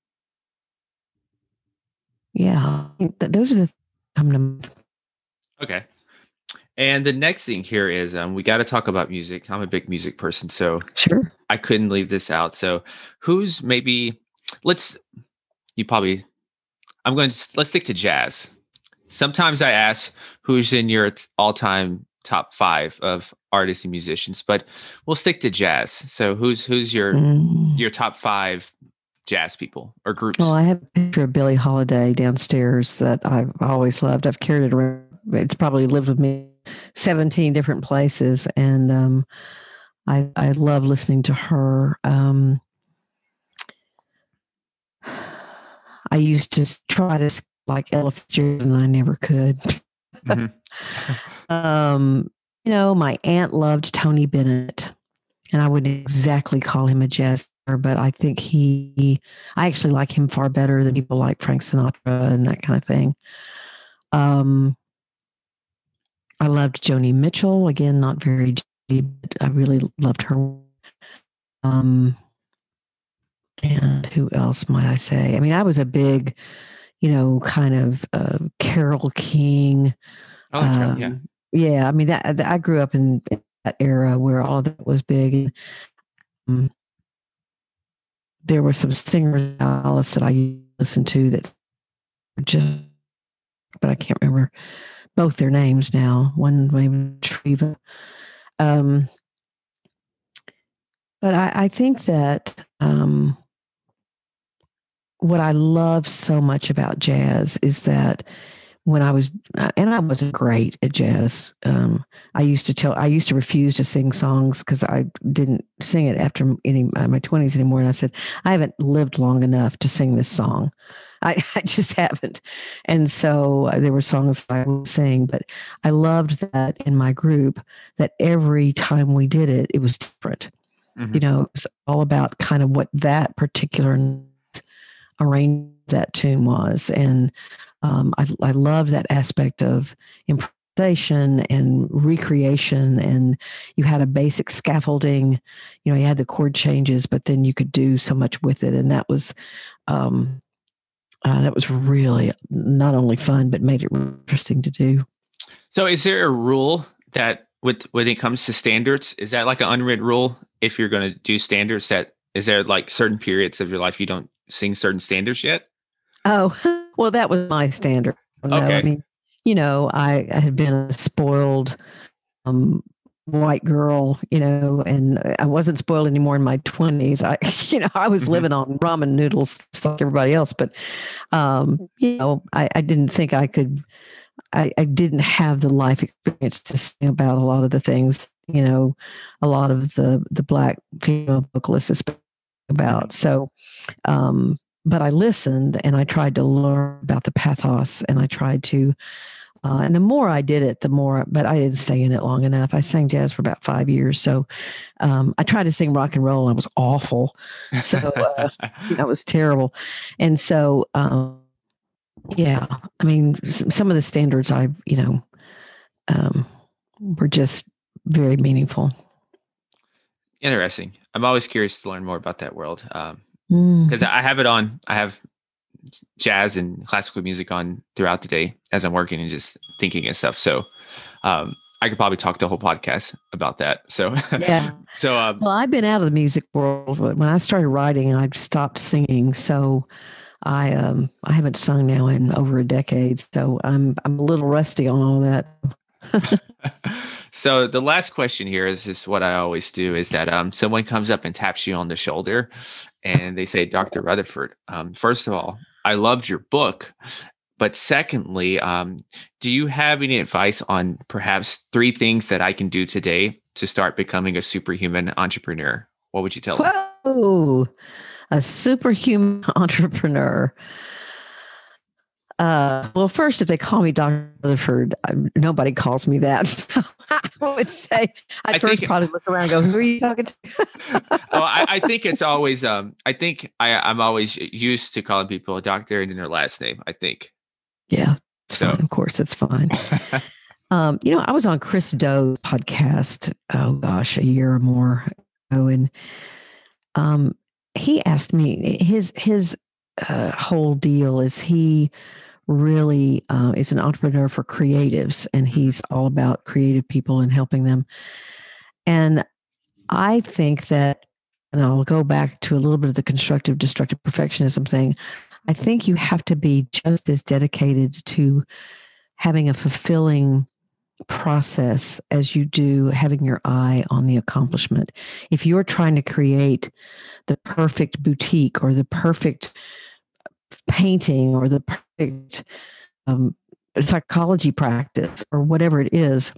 yeah, those are the come to. Okay. And the next thing here is um, we got to talk about music. I'm a big music person, so sure, I couldn't leave this out. So who's maybe, let's, you probably, I'm going to, let's stick to jazz. Sometimes I ask who's in your all-time top five of artists and musicians, but we'll stick to jazz. So who's, who's your, mm. your top five jazz people or groups? Well, I have a picture of Billie Holiday downstairs that I've always loved. I've carried it around. It's probably lived with me seventeen different places. And um, I, I love listening to her. Um, I used to try to like Ella Fitzgerald, and I never could. Mm-hmm. um, you know, my aunt loved Tony Bennett, and I wouldn't exactly call him a jazz singer, but I think he, I actually like him far better than people like Frank Sinatra and that kind of thing. Um, I loved Joni Mitchell. Again, not very jazzy, but I really loved her. Um, and who else might I say? I mean, I was a big, you know, kind of uh, Carole King. Oh, um, yeah. Yeah, I mean, that, that I grew up in, in that era where all of that was big. And, um, there were some singers in Dallas that I listened to that just, but I can't remember both their names now. One named Treva. Um, but I, I think that um, what I love so much about jazz is that when I was, and I wasn't great at jazz. Um, I used to tell, I used to refuse to sing songs because I didn't sing it after any my twenties anymore. And I said, I haven't lived long enough to sing this song. I, I just haven't. And so uh, there were songs I would sing, but I loved that in my group that every time we did it, it was different. Mm-hmm. You know, it was all about kind of what that particular arrangement that tune was. And um, I, I love that aspect of improvisation and recreation. And you had a basic scaffolding, you know, you had the chord changes, but then you could do so much with it. And that was, um, Uh, that was really not only fun, but made it interesting to do. So is there a rule that with, when it comes to standards, is that like an unwritten rule? If you're going to do standards, that is there like certain periods of your life you don't sing certain standards yet? Oh, well, that was my standard. No, okay. I mean, you know, I, I had been a spoiled um, white girl, you know, and I wasn't spoiled anymore in my twenties. I, you know, I was mm-hmm. living on ramen noodles just like everybody else, but, um, you know, I, I didn't think I could, I, I didn't have the life experience to sing about a lot of the things, you know, a lot of the, the Black female vocalists speak about. So, um, but I listened and I tried to learn about the pathos, and I tried to Uh, and the more I did it, the more, but I didn't stay in it long enough. I sang jazz for about five years. So um, I tried to sing rock and roll and I was awful. So uh, that was terrible. And so, um, yeah, I mean, some of the standards I, you know, um, were just very meaningful. Interesting. I'm always curious to learn more about that world. Um, Mm. because I have it on. I have jazz and classical music on throughout the day as I'm working and just thinking and stuff. So um, I could probably talk the whole podcast about that. So Yeah. so um, Well, I've been out of the music world. When I started writing, I stopped singing. So I um I haven't sung now in over a decade. So I'm I'm a little rusty on all that. So the last question here is is what I always do is that um someone comes up and taps you on the shoulder and they say, Doctor Rutherford, um, first of all, I loved your book. But secondly, um, do you have any advice on perhaps three things that I can do today to start becoming a superhuman entrepreneur? What would you tell them? Whoa, a superhuman entrepreneur. Uh, well, first, if they call me Doctor Rutherford, I, nobody calls me that. So I would say I'd I first think- probably look around and go, who are you talking to? Oh, I, I think it's always. Um, I think I, I'm always used to calling people a doctor and then their last name. I think. Yeah, it's So- fine. Of course, it's fine. Um, you know, I was on Chris Doe's podcast, oh gosh, a year or more ago, and um, he asked me his his uh, whole deal is he really uh, is an entrepreneur for creatives, and he's all about creative people and helping them. And I think that, and I'll go back to a little bit of the constructive, destructive perfectionism thing. I think you have to be just as dedicated to having a fulfilling process as you do having your eye on the accomplishment. If you're trying to create the perfect boutique or the perfect painting or the perfect um, psychology practice or whatever it is,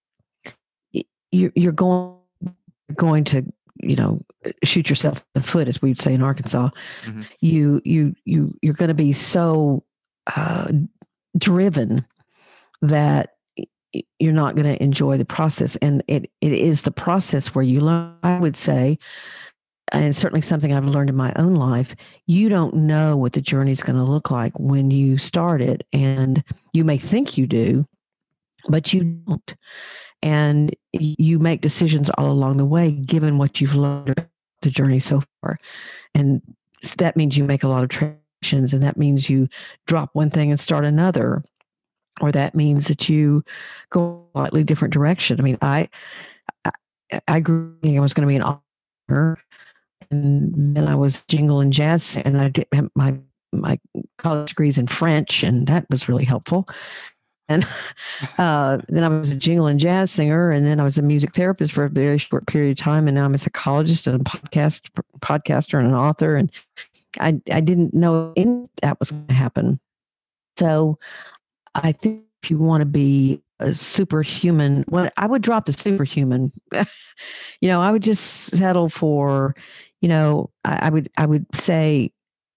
you're, you're going going to you know shoot yourself in the foot, as we'd say in Arkansas. Mm-hmm. You you you you're going to be so uh, driven that you're not going to enjoy the process. And it it is the process where you learn, I would say, and certainly something I've learned in my own life, you don't know what the journey is going to look like when you start it. And you may think you do, but you don't. And you make decisions all along the way, given what you've learned about the journey so far. And that means you make a lot of transitions, and that means you drop one thing and start another. Or that means that you go a slightly different direction. I mean, I I, I grew thinking I was going to be an author, and then I was jingle and jazz, and I did have my my college degrees in French, and that was really helpful. And uh, then I was a jingle and jazz singer, and then I was a music therapist for a very short period of time, and now I'm a psychologist and a podcast podcaster and an author, and I I didn't know any that was going to happen. So I think if you want to be a superhuman, well, I would drop the superhuman. you know, I would just settle for, you know, I, I would I would say,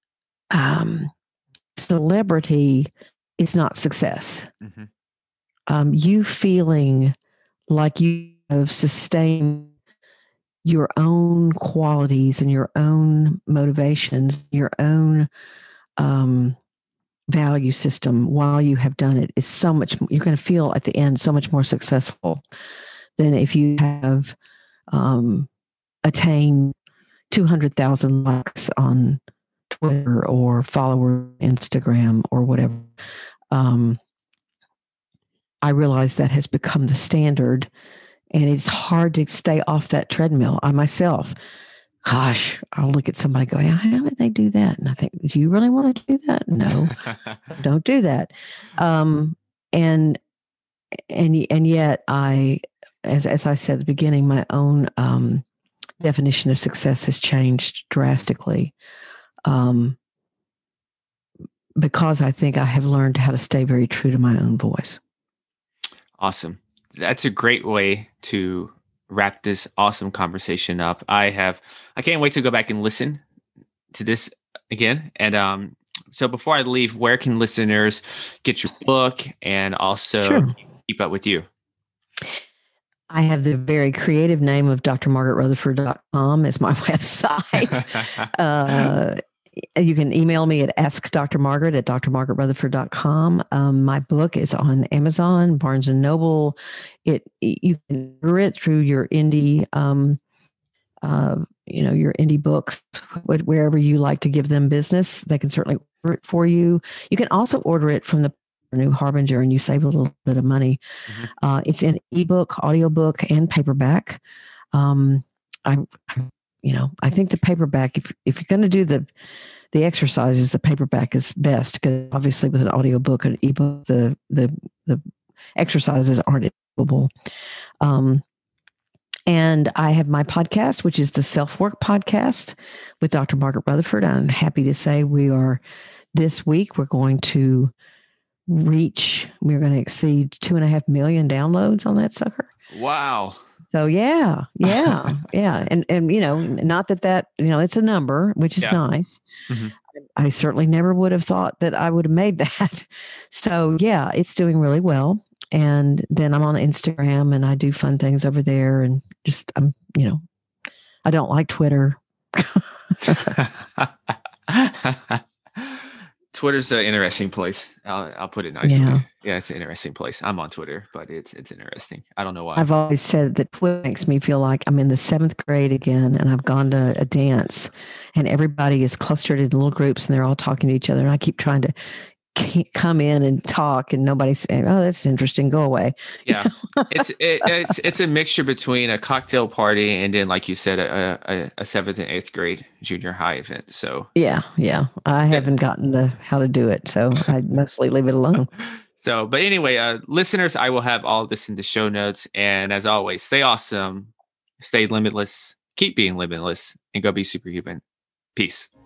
um, celebrity is not success. Mm-hmm. Um, you feeling like you have sustained your own qualities and your own motivations, your own um, value system while you have done it is so much, you're going to feel at the end so much more successful than if you have um, attained two hundred thousand likes on Twitter or follower Instagram or whatever. Um, I realize that has become the standard, and it's hard to stay off that treadmill. I myself, gosh, I'll look at somebody going, how did they do that? And I think, do you really want to do that? No, don't do that. Um, and, and, and yet I, as, as I said at the beginning, my own um, definition of success has changed drastically. Um, because I think I have learned how to stay very true to my own voice. Awesome. That's a great way to wrap this awesome conversation up. I have, I can't wait to go back and listen to this again. And um, So before I leave, where can listeners get your book and also Sure. keep up with you? I have the very creative name of D R margaret rutherford dot com as my website. uh, you can email me at askdrmargaret at d r margaret rutherford dot com. Um, my book is on Amazon, Barnes and Noble. It you can order it through your indie, um, uh, you know, your indie books, wherever you like to give them business. They can certainly order it for you. You can also order it from the New Harbinger, and you save a little bit of money. Mm-hmm. Uh, it's an ebook, audiobook, and paperback. Um, I, you know, I think the paperback, if if you're going to do the the exercises, the paperback is best, because obviously with an audiobook and ebook, the the the exercises aren't doable. Um, and I have my podcast, which is the Self Work Podcast with Doctor Margaret Rutherford. I'm happy to say we are this week. We're going to reach, we're going to exceed two and a half million downloads on that sucker. Wow. So yeah, yeah, yeah. And, and, you know, not that that, you know, it's a number, which is yeah. nice. Mm-hmm. I certainly never would have thought that I would have made that. So yeah, it's doing really well. And then I'm on Instagram and I do fun things over there, and just, I'm, you know, I don't like Twitter. Twitter's an interesting place. I'll, I'll put it nicely. Yeah. yeah, it's an interesting place. I'm on Twitter, but it's it's interesting. I don't know why. I've always said that Twitter makes me feel like I'm in the seventh grade again, and I've gone to a dance, and everybody is clustered in little groups, and they're all talking to each other, and I keep trying to come in and talk, and nobody's saying, "Oh, that's interesting. Go away." Yeah, it's it, it's it's a mixture between a cocktail party and then, like you said, a, a, a seventh and eighth grade junior high event. So yeah, yeah, I haven't gotten the how to do it, so I mostly leave it alone. So, but anyway, uh, listeners, I will have all of this in the show notes, and as always, stay awesome, stay limitless, keep being limitless, and go be superhuman. Peace.